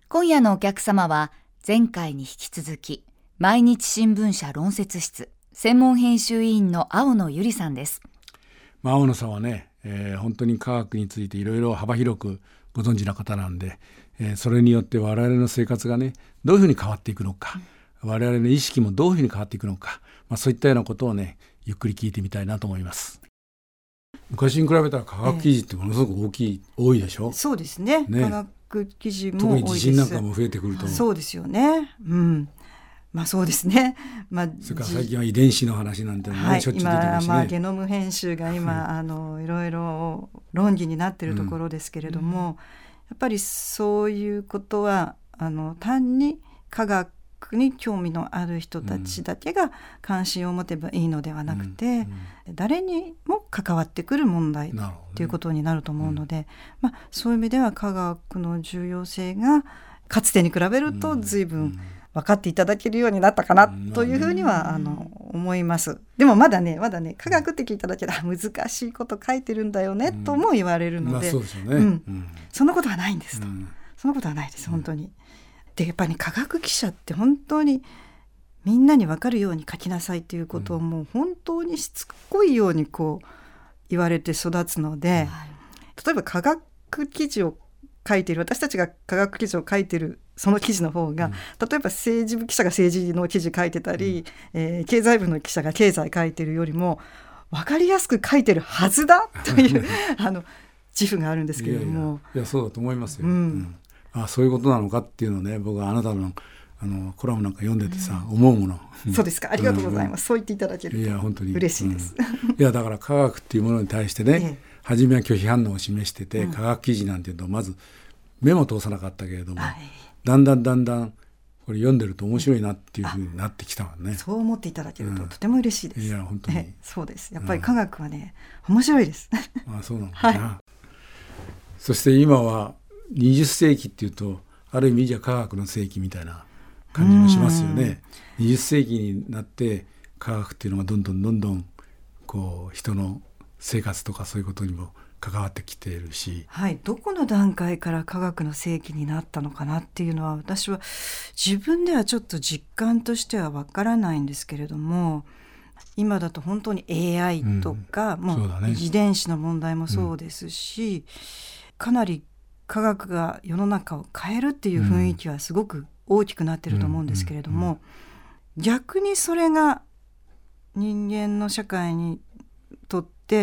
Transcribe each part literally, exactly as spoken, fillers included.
今夜のお客様は前回に引き続き毎日新聞社論説室専門編集委員の青野由里さんです。 まあ、青野さんはね、えー、本当に科学についていろいろ幅広くご存知な方なんで、えー、それによって我々の生活がねどういうふうに変わっていくのか、うん、我々の意識もどういうふうに変わっていくのか、まあ、そういったようなことをねゆっくり聞いてみたいなと思います。昔に比べたら科学記事ってものすごく大きい、えー、多いでしょ。 そうです ね, ね科学記事も多いです。 特に地震なんかも増えてくると、 そうですよね、うん、まあそうですね、まあ、 それから最近は遺伝子の話なんてのも、ねはい、しょっちゅう出てくるしね。 今、まあ、ゲノム編集が今あのいろいろ論議になっているところですけれども、うん、やっぱりそういうことはあの単に科学に興味のある人たちだけが関心を持てばいいのではなくて、うんうん、誰にも関わってくる問題ということになると思うので、ねうんまあ、そういう意味では科学の重要性がかつてに比べると随分分かっていただけるようになったかなというふうにはあの思います。でもまだねまだね科学って聞いただけで難しいこと書いてるんだよねとも言われるので、そんなことはないんですと、うん、そんなことはないです本当に。でやっぱり、ね、科学記者って本当にみんなに分かるように書きなさいということをもう本当にしつこいようにこう言われて育つので、はい、例えば科学記事を書いている私たちが科学記事を書いているその記事の方が、うん、例えば政治部記者が政治の記事書いてたり、うんえー、経済部の記者が経済書いてるよりも分かりやすく書いてるはずだというあの自負があるんですけれども。 いやいや、いやそうだと思いますよ、うんうんあそういうことなのかっていうのをね僕はあなた の, あのコラムなんか読んでてさ、うん、思うもの、 うん、そうですかありがとうございます、うん、そう言っていただけるといや本当に嬉しいです、 うん、いやだから科学っていうものに対してね、ええ、初めは拒否反応を示してて、うん、科学記事なんていうとまず目も通さなかったけれども、はい、だんだんだんだんこれ読んでると面白いなっていうふうになってきたわね。 そう思っていただけるととても嬉しいです、うん、 いや本当に、 えそうですやっぱり科学はね、うん、面白いですあそうなのかな、はい、そして今はにじゅっせいきっていうとある意味じゃ科学の世紀みたいな感じもしますよね。にじゅっせいきになって科学っていうのがどんどんどんどんこう人の生活とかそういうことにも関わってきているし、 はい、どこの段階から科学の世紀になったのかなっていうのは私は自分ではちょっと実感としてはわからないんですけれども、今だと本当に エーアイ とか、うん、もうね、遺伝子の問題もそうですし、うん、かなり科学が世の中を変えるっていう雰囲気はすごく大きくなってると思うんですけれども、うんうんうん、逆にそれが人間の社会にとって、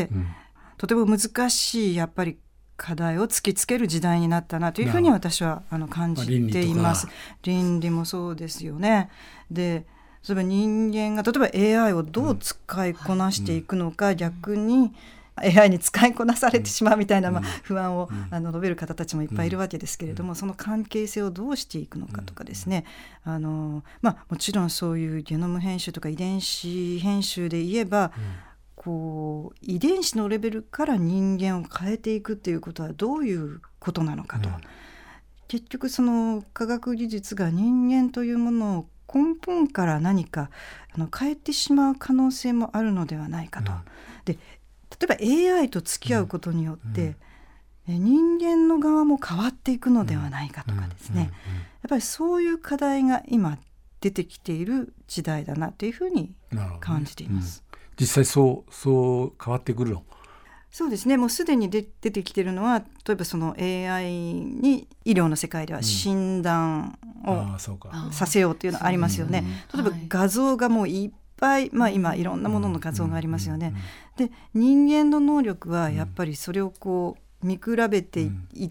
うん、とても難しいやっぱり課題を突きつける時代になったなというふうに私はあの感じています。倫理もそうですよね。で例えば人間が例えば エーアイ をどう使いこなしていくのか、うん、逆にエーアイ に使いこなされてしまうみたいな、まあ、不安を、うん、あの述べる方たちもいっぱいいるわけですけれども、うん、その関係性をどうしていくのかとかですね、あの、まあ、もちろんそういうゲノム編集とか遺伝子編集で言えば、うん、こう遺伝子のレベルから人間を変えていくっていうことはどういうことなのかと、うん、結局その科学技術が人間というものを根本から何かあの変えてしまう可能性もあるのではないかと、うん、で例えば エーアイ と付き合うことによって、うん、人間の側も変わっていくのではないかとかですね、うんうんうん、やっぱりそういう課題が今出てきている時代だなというふうに感じています、 ねうん、実際そうそう変わってくるの？ そうですねもうすでに出てきているのは例えばその エーアイ に医療の世界では診断をさせようというのがありますよね、うん、例えば画像がもういっぱい、まあ、今いろんなものの画像がありますよね、で人間の能力はやっぱりそれをこう見比べていって、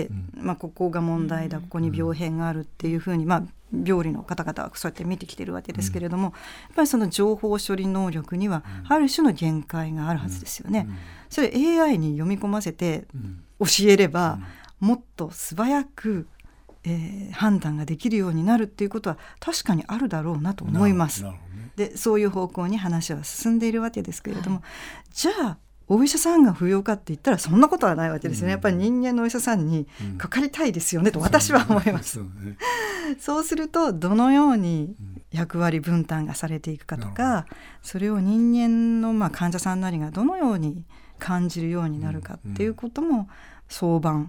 うんまあ、ここが問題だここに病変があるっていうふうに、まあ、病理の方々はそうやって見てきてるわけですけれども、やっぱりその情報処理能力にはある種の限界があるはずですよね。それ エーアイ に読み込ませて教えればもっと素早く、えー、判断ができるようになるっていうことは確かにあるだろうなと思います。でそういう方向に話は進んでいるわけですけれども、はい、じゃあお医者さんが不要かって言ったらそんなことはないわけですよね、うん、やっぱり人間のお医者さんにかかりたいですよね、うん、と私は思います、うんそうね、そうするとどのように役割分担がされていくかとか、それを人間のまあ患者さんなりがどのように感じるようになるかっていうことも相談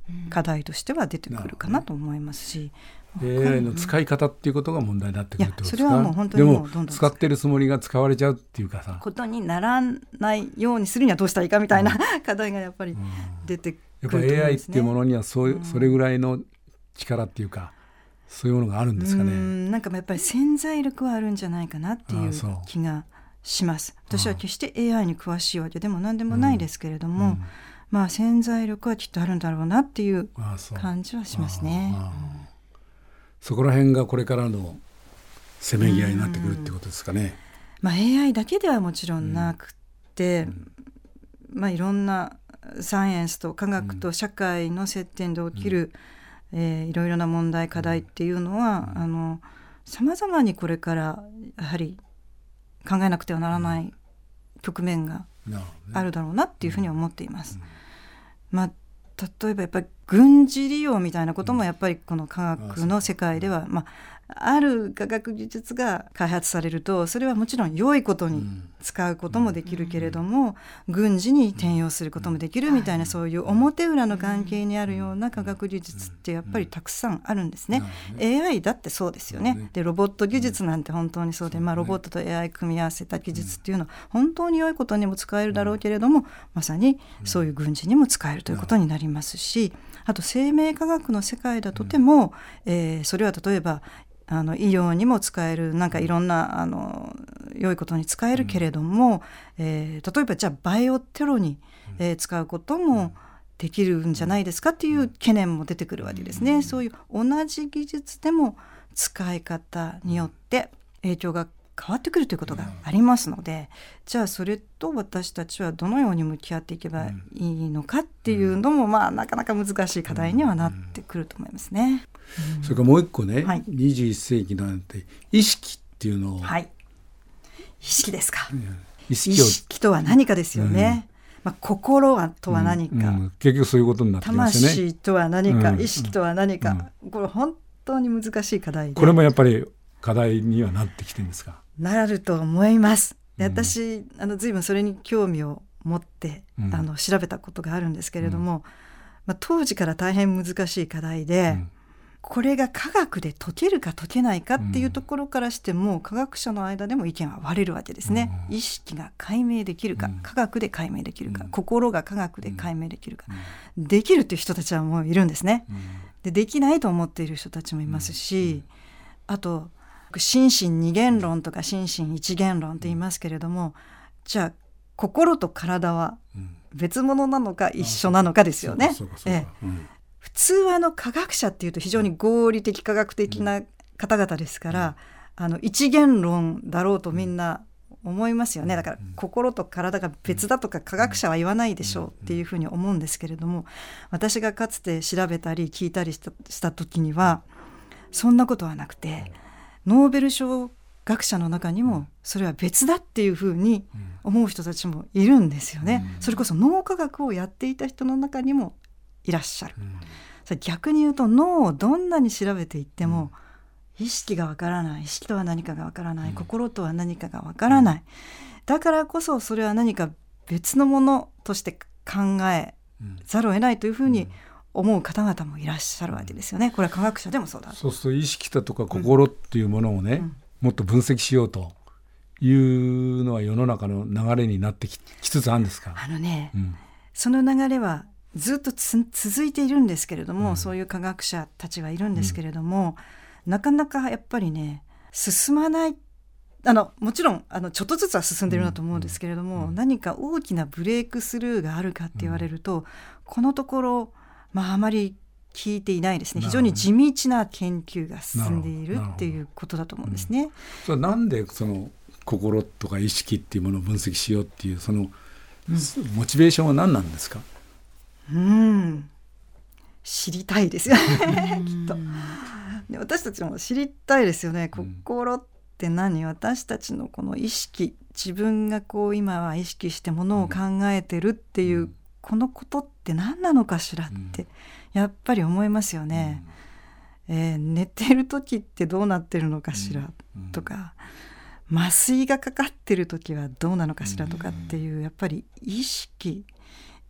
課題としては出てくるかなと思いますし、 エーアイ の使い方っていうことが問題になってくるってことですか。 いやそれはもう本当にもうどんどんでも使ってるつもりが使われちゃうっていうかさ、 ことにならないようにするにはどうしたらいいかみたいな、うん、課題がやっぱり出てくると思いますね。 やっぱ エーアイ っていうものにはそう、うん、それぐらいの力っていうかそういうものがあるんですかね。 うんなんかやっぱり潜在力はあるんじゃないかなっていう気がします。私は決して エーアイ に詳しいわけでも何でもないですけれども、うんうんまあ、潜在力はきっとあるんだろうなっていう感じはしますね。 ああああそこら辺がこれからのせめぎ合いになってくるってことですかね。 まあ、エーアイ だけではもちろんなくて、うんまあ、いろんなサイエンスと科学と社会の接点で起きる、うんえー、いろいろな問題課題っていうのは、うん、あの様々にこれからやはり考えなくてはならない局面があるだろうなっていうふうに思っています。うんうんまあ、例えばやっぱり軍事利用みたいなこともやっぱりこの科学の世界では、まあ、ある科学技術が開発されるとそれはもちろん良いことに使うこともできるけれども、軍事に転用することもできるみたいなそういう表裏の関係にあるような科学技術ってやっぱりたくさんあるんですね。エーアイ だってそうですよね。でロボット技術なんて本当にそうで、まあ、ロボットと エーアイ 組み合わせた技術っていうのは本当に良いことにも使えるだろうけれども、まさにそういう軍事にも使えるということになりますし、あと生命科学の世界だとても、えー、それは例えばあの医療にも使えるなんかいろんなあの良いことに使えるけれども、うんえー、例えばじゃあバイオテロに、えー、使うこともできるんじゃないですかっていう懸念も出てくるわけですね。そういう同じ技術でも使い方によって影響が変わってくるということがありますので、じゃあそれと私たちはどのように向き合っていけばいいのかっていうのも、まあ、なかなか難しい課題にはなってくると思いますね。 うん、それからもう一個ね、はい、にじゅういっ世紀なんて意識っていうのを、 はい、意識ですか、うん、 意識を、 意識とは何かですよね。うんまあ、心はとは何か、 うんうん、結局そういうことになってきますね。 魂とは何か、うん、意識とは何か、うん、これ本当に難しい課題で、 これもやっぱり課題にはなってきてるんですか。 なると思います。で私、うん、あの随分それに興味を持って、うん、あの調べたことがあるんですけれども、うんまあ、当時から大変難しい課題で、うん、これが科学で解けるか解けないかっていうところからしても、うん、科学者の間でも意見は割れるわけですね。うん、意識が解明できるか、うん、科学で解明できるか、うん、心が科学で解明できるか、うん、できるっていう人たちはもういるんですね。うん、で、できないと思っている人たちもいますし、うん、あと心身二元論とか心身一元論って言いますけれども、じゃあ心と体は別物なのか一緒なのかですよね。普通はあの科学者っていうと非常に合理的科学的な方々ですから、うん、あの一元論だろうとみんな思いますよね。だから心と体が別だとか科学者は言わないでしょうっていうふうに思うんですけれども、私がかつて調べたり聞いたりした、した時にはそんなことはなくて、ノーベル賞学者の中にもそれは別だっていうふうに思う人たちもいるんですよね。それこそ脳科学をやっていた人の中にもいらっしゃる。それ逆に言うと脳をどんなに調べていっても意識がわからない、意識とは何かがわからない、心とは何かがわからない。だからこそそれは何か別のものとして考えざるを得ないというふうに思う方々もいらっしゃるわけですよね。これは科学者でもそうだ。 そうすると意識だとか心っていうものをね、うん、もっと分析しようというのは世の中の流れになってき、きつつあるんですか。 あのね、うん、その流れはずっとつ続いているんですけれども、うん、そういう科学者たちはいるんですけれども、うん、なかなかやっぱりね進まない。あのもちろんあのちょっとずつは進んでいるなと思うんですけれども、うん、何か大きなブレイクスルーがあるかって言われると、うん、このところまあ、あまり聞いていないですね。非常に地道な研究が進んでいるっていうことだと思うんですね。うん、 それなんでその心とか意識っていうものを分析しようっていうその、うん、モチベーションは何なんですか。 うん知りたいですよねきっとで私たちも知りたいですよね。心って何、私たちのこの意識、自分がこう今は意識してものを考えてるっていう、うんこのことって何なのかしらってやっぱり思いますよね。うんえー、寝てる時ってどうなってるのかしらとか、麻酔がかかってる時はどうなのかしらとかっていうやっぱり意識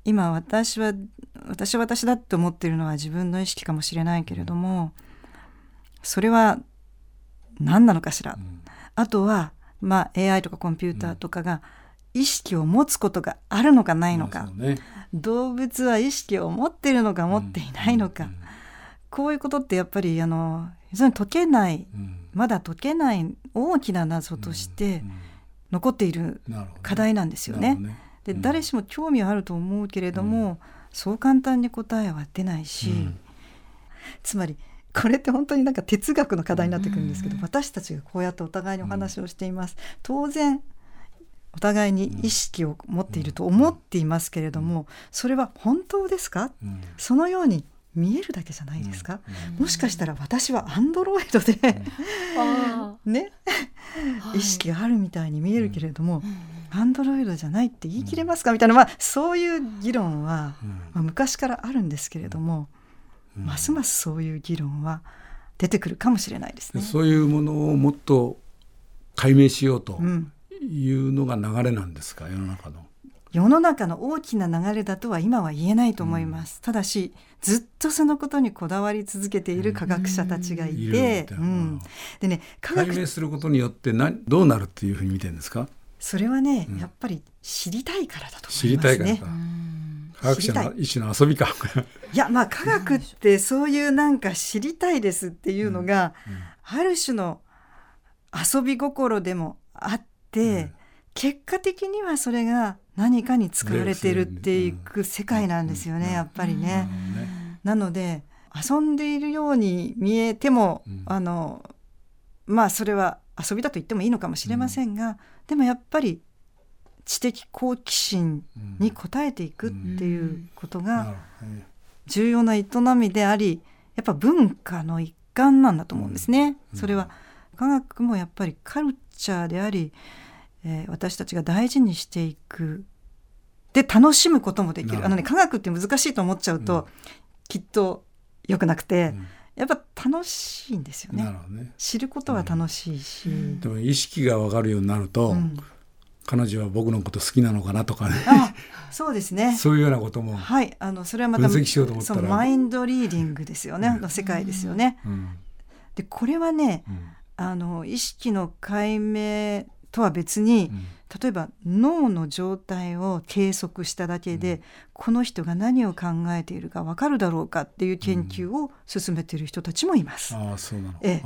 今私は私は私だって思っているのは自分の意識かもしれないけれども、それは何なのかしら、うん、あとは、まあ、エーアイ とかコンピューターとかが意識を持つことがあるのかないのか、うんね、動物は意識を持っているのか持っていないのか、うんうん、こういうことってやっぱりあの非常に解けない、うん、まだ解けない大きな謎として残っている課題なんですよね。ねで、うん、誰しも興味はあると思うけれども、うん、そう簡単に答えは出ないし、うん、つまりこれって本当になんか哲学の課題になってくるんですけど、うん、私たちがこうやってお互いにお話をしています、うん、当然お互いに意識を持っていると思っていますけれども、それは本当ですか、うん、そのように見えるだけじゃないですか、うん、もしかしたら私はアンドロイドで、うんね、意識があるみたいに見えるけれども、アンドロイドじゃないって言い切れますかみたいな、まあ、そういう議論は、まあ、昔からあるんですけれども、うん、ますますそういう議論は出てくるかもしれないですね。 そういうものをもっと解明しようというのが流れなんですか、世の中の。 世の中の大きな流れだとは今は言えないと思います、うん、ただしずっとそのことにこだわり続けている科学者たちがいて、うんうん、でね、科学解明することによって何どうなるっていうふうに見てるんですか。 それはね、うん、やっぱり知りたいからだと思いますね。知りたいからか、科学者の一種の遊びかいや、まあ科学ってそういうなんか知りたいですっていうのが、うんうん、ある種の遊び心でもあって、うん、結果的にはそれが何かに使われてるっていく世界なんですよね、やっぱりね、うん、なので遊んでいるように見えても、うん、あのまあそれは遊びだと言ってもいいのかもしれませんが、うん、でもやっぱり知的好奇心に応えていくっていうことが重要な営みであり、やっぱ文化の一環なんだと思うんですね。それは科学もやっぱりカルチャーであり、えー、私たちが大事にしていくで楽しむこともできる。あのね、科学って難しいと思っちゃうと、うん、きっと良くなくて、うん、やっぱ楽しいんですよ ね, ね知ることは楽しいし、うん、 でも意識が分かるようになると、うん、彼女は僕のこと好きなのかなとかね、 あ、そうですね、 そういうようなことも、 はい、あのそれはまた分析しようと思ったら、 そのマインドリーディングですよね、うん、の世界ですよね、うん、でこれはね、うん、あの意識の解明とは別に、うん、例えば脳の状態を計測しただけで、うん、この人が何を考えているか分かるだろうかっていう研究を進めている人たちもいます、 うん、あ、そうなの、 ええ、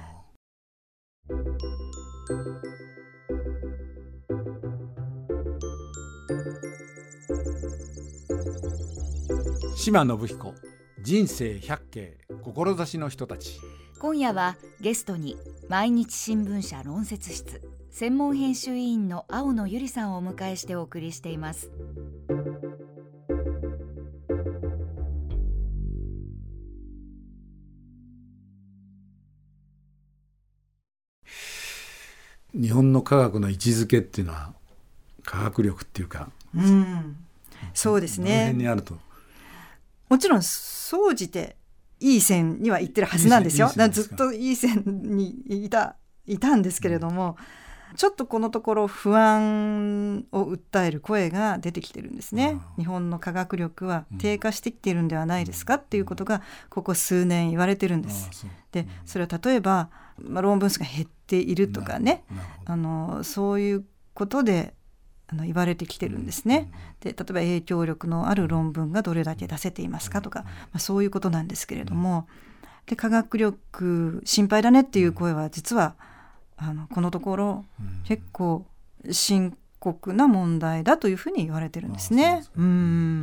島信彦、人生百景、志の人たち。 今夜はゲストに毎日新聞社論説室専門編集委員の青野由里さんをお迎えしてお送りしています。 日本の科学の位置づけっていうのは科学力っていうか、 うん、そうですね、 この辺にあると、 もちろん総じていい線には行ってるはずなんですよ。 いい線、いい線ですか。 ずっといい線にいた、いたんですけれども、うん、ちょっとこのところ不安を訴える声が出てきてるんですね。日本の科学力は低下してきているんではないですか、うん、っていうことがここ数年言われてるんです。そで、それは例えば、まあ、論文数が減っているとかね、あのそういうことであの言われてきてるんですね。で、例えば影響力のある論文がどれだけ出せていますかとか、まあ、そういうことなんですけれども、で科学力心配だねっていう声は実はあのこのところ結構深刻な問題だというふうに言われてるんですね。うん、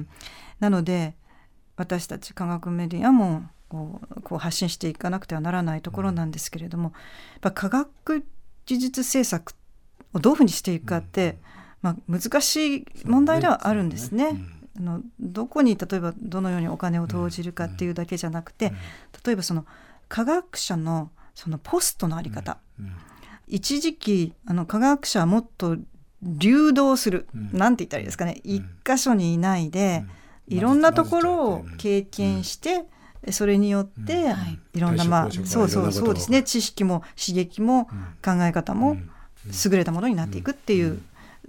なので私たち科学メディアもこう、こう発信していかなくてはならないところなんですけれども、やっぱ科学技術政策をどういうふうにしていくかって、まあ、難しい問題ではあるんですね。あのどこに例えばどのようにお金を投じるかっていうだけじゃなくて、例えばその科学者のそのポストのあり方、一時期あの科学者はもっと流動する、なんて言ったらいいですかね、一箇所にいないでいろんなところを経験して、それによっていろんな、まあ、そうそうそうですね、知識も刺激も考え方も優れたものになっていくっていう、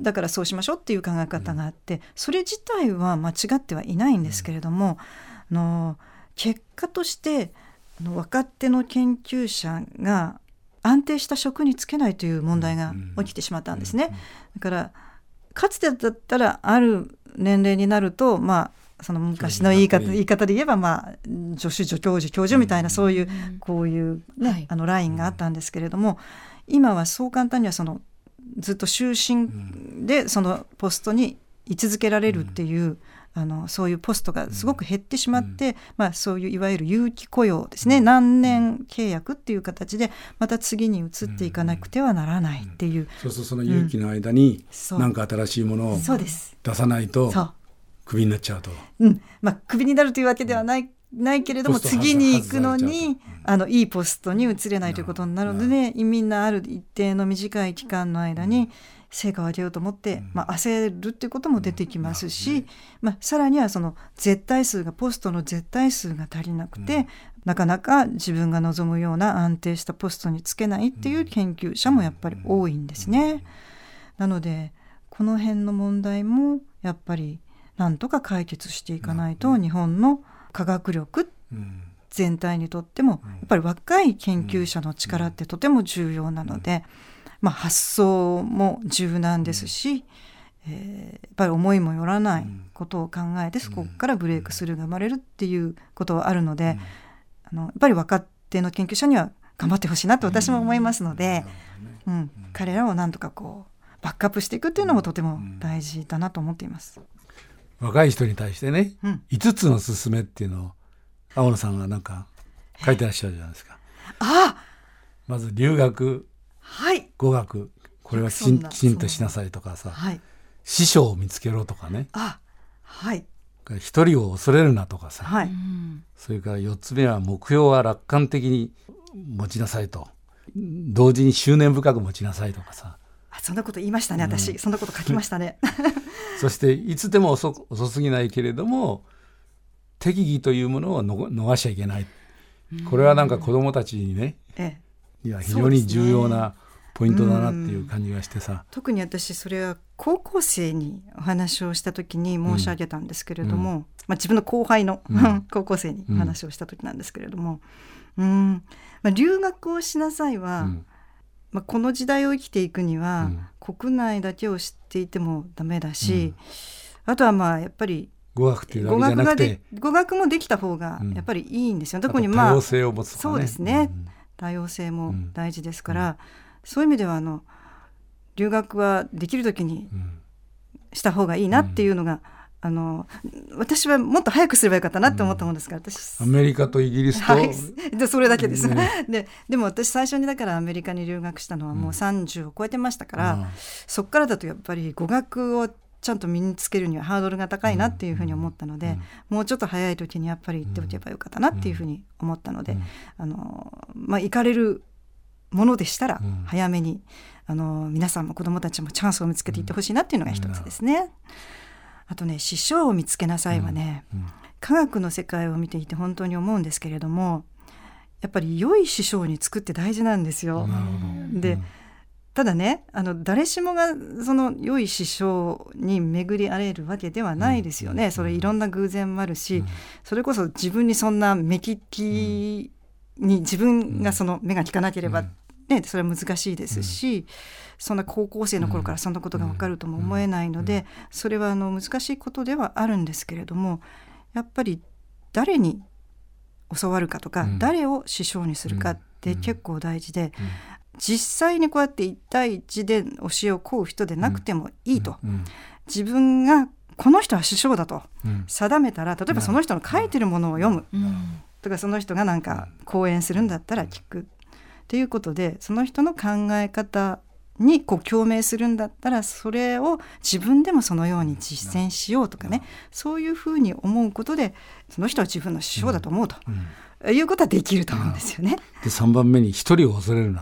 だからそうしましょうっていう考え方があって、それ自体は間違ってはいないんですけれども、あの結果としてあの若手の研究者が安定した職に就けないという問題が起きてしまったんですね。だからかつてだったらある年齢になると、まあ、その昔の言い方、言い方で言えば、まあ、助手助教授教授みたいな、そういうこういう、ね、はい、あのラインがあったんですけれども、今はそう簡単にはそのずっと終身でそのポストに居続けられるっていう、あのそういうポストがすごく減ってしまって、まあ、そういういわゆる有期雇用ですね、何年契約っていう形でまた次に移っていかなくてはならないっていう、 そうそう、その有期の間に何か新しいものを出さないとクビになっちゃうと、 うん、まあ、クビになるというわけではない、ないけれども、次に行くのにあのいいポストに移れないということになるので、みんなある一定の短い期間の間に成果を上げようと思って、まあ、焦るっていうことも出てきますし、まあ、さらにはその絶対数がポストの絶対数が足りなくて、なかなか自分が望むような安定したポストにつけないっていう研究者もやっぱり多いんですね。なのでこの辺の問題もやっぱりなんとか解決していかないと、日本の科学力全体にとってもやっぱり若い研究者の力ってとても重要なので、まあ、発想も柔軟ですし、えー、やっぱり思いもよらないことを考えて、そこからブレイクスルーが生まれるっていうことはあるので、あのやっぱり若手の研究者には頑張ってほしいなと私も思いますので、うん、彼らをなんとかこうバックアップしていくっていうのもとても大事だなと思っています。 若い人に対してね、うん、いつつの勧めっていうのを青野さんがなんか書いてらっしゃるじゃないですか。 あまず留学、 はい、 語学、これはきちん、きちんとしなさいとかさ、はい、師匠を見つけろとかね、 あ、はい、 一人を恐れるなとかさ、 はい、 それからよっつめは目標は楽観的に持ちなさいと、同時に執念深く持ちなさいとかさ、 あ、そんなこと言いましたね、私、うん、そんなこと書きましたねそしていつでも 遅, 遅すぎないけれども適宜というものを逃しちゃいけない。これはなんか子どもたちにね、ええ、いや非常に重要なポイントだなっていう感じがしてさ、 特に私それは高校生にお話をした時に申し上げたんですけれども、うん、まあ、自分の後輩の、うん、高校生にお話をした時なんですけれども、うん、まあ、留学をしなさいは、うん、まあ、この時代を生きていくには、うん、国内だけを知っていてもダメだし、うん、あとはまあやっぱり語学っていうだけじゃなくて語学もできた方がやっぱりいいんですよ、うん、特にまあ多様性を持つとかね、 そうですね、うん、多様性も大事ですから、うん、そういう意味ではあの留学はできる時にした方がいいなっていうのが、うん、あの私はもっと早くすればよかったなって思ったものですから、私アメリカとイギリスと、はい、 でそれだけです、ね、で, でも私最初にだからアメリカに留学したのはもうさんじゅうを超えてましたから、うん、そっからだとやっぱり語学をちゃんと身につけるにはハードルが高いなっていうふうに思ったので、うん、もうちょっと早い時にやっぱり行っておけばよかったなっていうふうに思ったので、うん、あのまあ、行かれるものでしたら早めに、うん、あの皆さんも子どもたちもチャンスを見つけていってほしいなっていうのが一つですね、うん、あとね、師匠を見つけなさいはね、うんうん、科学の世界を見ていて本当に思うんですけれども、やっぱり良い師匠につくって大事なんですよ。で、うん、ただね、あの誰しもがその良い師匠に巡り合えるわけではないですよね、うん、それいろんな偶然もあるし、うん、それこそ自分にそんな目利きに自分がその目が利かなければ、ね、それは難しいですし、うん、そんな高校生の頃からそんなことが分かるとも思えないので、それはあの難しいことではあるんですけれども、やっぱり誰に教わるかとか、うん、誰を師匠にするかって結構大事で、うんうん、実際にこうやって一対一で教えを請う人でなくてもいいと、うんうん、自分がこの人は師匠だと定めたら、例えばその人の書いてるものを読む、うん、とかその人がなんか講演するんだったら聞くっていうことで、その人の考え方にこう共鳴するんだったらそれを自分でもそのように実践しようとかね、そういうふうに思うことでその人は自分の師匠だと思うと、うんうん、いうことはできると思うんですよね。 でさんばんめに一人を恐れるなと、 はい、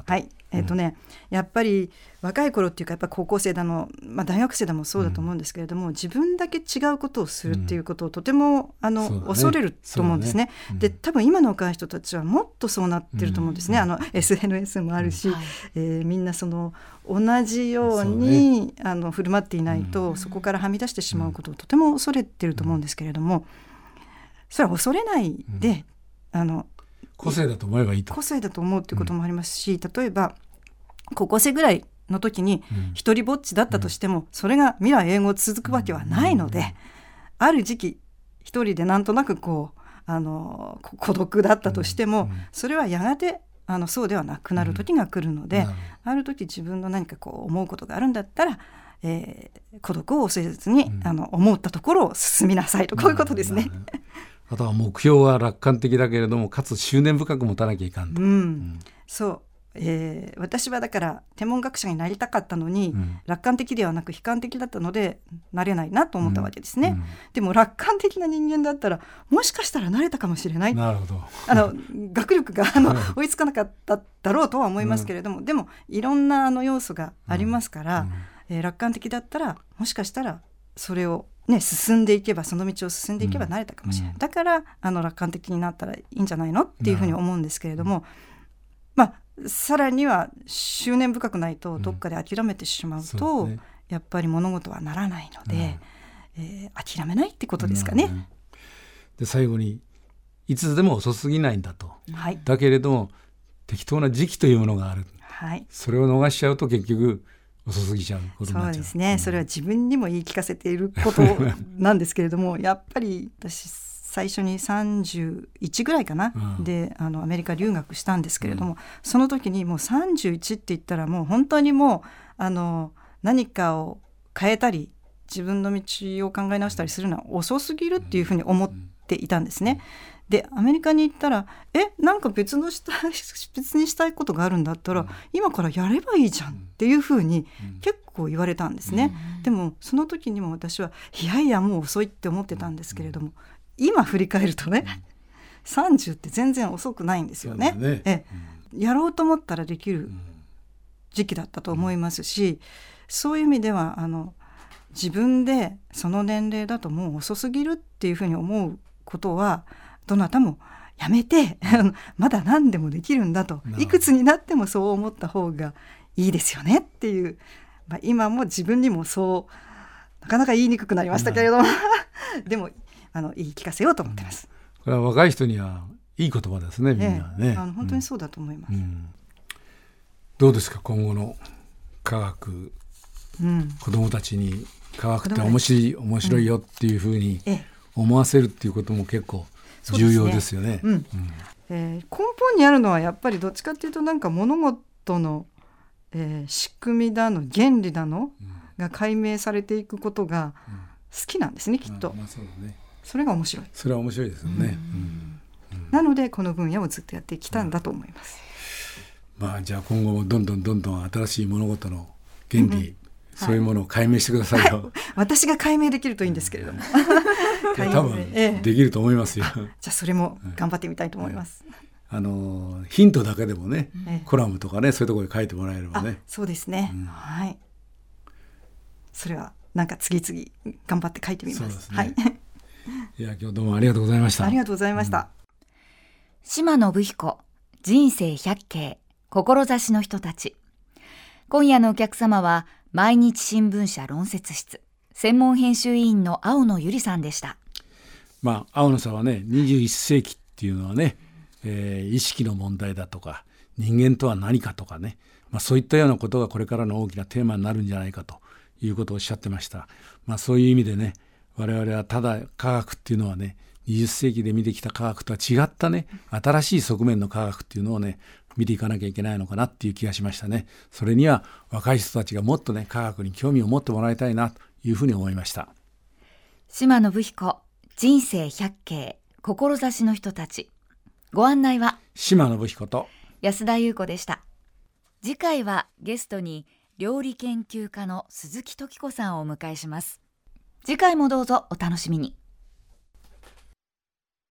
えーとね、やっぱり若い頃っていうかやっぱ高校生だの、まあ、大学生でもそうだと思うんですけれども、うん、自分だけ違うことをするっていうことをとてもあの、ね、恐れると思うんですね、ねうん、で多分今の若い人たちはもっとそうなってると思うんですね、うん、あの エスエヌエス もあるし、うんはいえー、みんなその同じように、ね、あの振る舞っていないと、うん、そこからはみ出してしまうことをとても恐れてると思うんですけれども、それは恐れないで、うん、あの個性だと思えばいいと。 個性だと思うということもありますし、うん、例えば高校生ぐらいの時に一人ぼっちだったとしても、うん、それが未来永劫続くわけはないので、うん、ある時期一人でなんとなくこうあの孤独だったとしても、うん、それはやがてあのそうではなくなる時が来るので、うん、ある時自分の何かこう思うことがあるんだったら、えー、孤独を恐れずに、うん、あの思ったところを進みなさいと、こういうことですね。 あとは目標は楽観的だけれどもかつ執念深く持たなきゃいかんと、 うんうん、そう、えー、私はだから天文学者になりたかったのに、うん、楽観的ではなく悲観的だったのでなれないなと思ったわけですね、うんうん、でも楽観的な人間だったらもしかしたらなれたかもしれない。 なるほど。 あの学力があの追いつかなかっただろうとは思いますけれども、うん、でもいろんなあの要素がありますから、うんえー、楽観的だったらもしかしたらそれをね、進んでいけばその道を進んでいけばなれたかもしれない、うん、だからあの楽観的になったらいいんじゃないのっていうふうに思うんですけれども、まあさらには執念深くないとどっかで諦めてしまうと、うんね、やっぱり物事はならないので、うんえー、諦めないってことですかね、うん、 で最後にいつでも遅すぎないんだと、 はい、 だけれども適当な時期というものがある、 はい、 それを逃しちゃうと結局遅すぎちゃうことになっちゃう。 そうですね、うん、それは自分にも言い聞かせていることなんですけれどもやっぱり私最初にさんじゅういちぐらいかな、うん、であのアメリカ留学したんですけれども、うん、その時にもうさんじゅういちって言ったらもう本当にもうあの何かを変えたり自分の道を考え直したりするのは遅すぎるっていうふうに思っていたんですね。でアメリカに行ったらえなんか別のした別にしたいことがあるんだったら、うん、今からやればいいじゃんっていうふうに結構言われたんですね、うん、でもその時にも私はいやいやもう遅いって思ってたんですけれども、今振り返るとね、うん、さんじゅうって全然遅くないんですよね。 ねえやろうと思ったらできる時期だったと思いますし、そういう意味ではあの自分でその年齢だともう遅すぎるっていうふうに思うことはどなたもやめてまだ何でもできるんだと、いくつになってもそう思った方がいいですよねっていう、まあ、今も自分にもそうなかなか言いにくくなりましたけれどもでもあの言い聞かせようと思ってます、 うん、これは若い人にはいい言葉ですね、みんなね、 ええ、あの本当にそうだと思います、うんうん、 どうですか今後の科学、うん、子どもたちに科学って面白い、面白いよっていうふうに思わせるっていうことも結構重要ですよね。 うんうんえー、根本にあるのはやっぱりどっちかっていうとなんか物事の、えー、仕組みだの原理だのが解明されていくことが好きなんですね、きっと、 まあまあそうだね、 それが面白い。 それは面白いですよね、 うんうん、なのでこの分野をずっとやってきたんだと思います、 うんまあ、じゃあ今後もどんどんどんどん新しい物事の原理、うんうんそういうものを解明してくださいよ、 はい、私が解明できるといいんですけれども多分できると思いますよ、ええ、 じゃあそれも頑張ってみたいと思います、 はい、あのヒントだけでもね、ええ、コラムとかねそういうところに書いてもらえればね。 そうですね、うん、はいそれはなんか次々頑張って書いてみます。そうですね、はい、 いや今日どうもありがとうございました。 ありがとうございました、うん、 島信彦人生百景志の人たち。今夜のお客様は毎日新聞社論説室専門編集委員の青野由里さんでした。 まあ青野さんはねにじゅういっ世紀っていうのはね、えー、意識の問題だとか人間とは何かとかね、まあ、そういったようなことがこれからの大きなテーマになるんじゃないかということをおっしゃってました。まあ、そういう意味でね我々はただ科学っていうのはねにじゅっ世紀で見てきた科学とは違ったね新しい側面の科学っていうのをね見ていかなきゃいけないのかなっていう気がしましたね。それには若い人たちがもっとね科学に興味を持ってもらいたいなというふうに思いました。 島信彦人生百景志の人たち。ご案内は島信彦と安田裕子でした。次回はゲストに料理研究家の鈴木時子さんをお迎えします。次回もどうぞお楽しみに。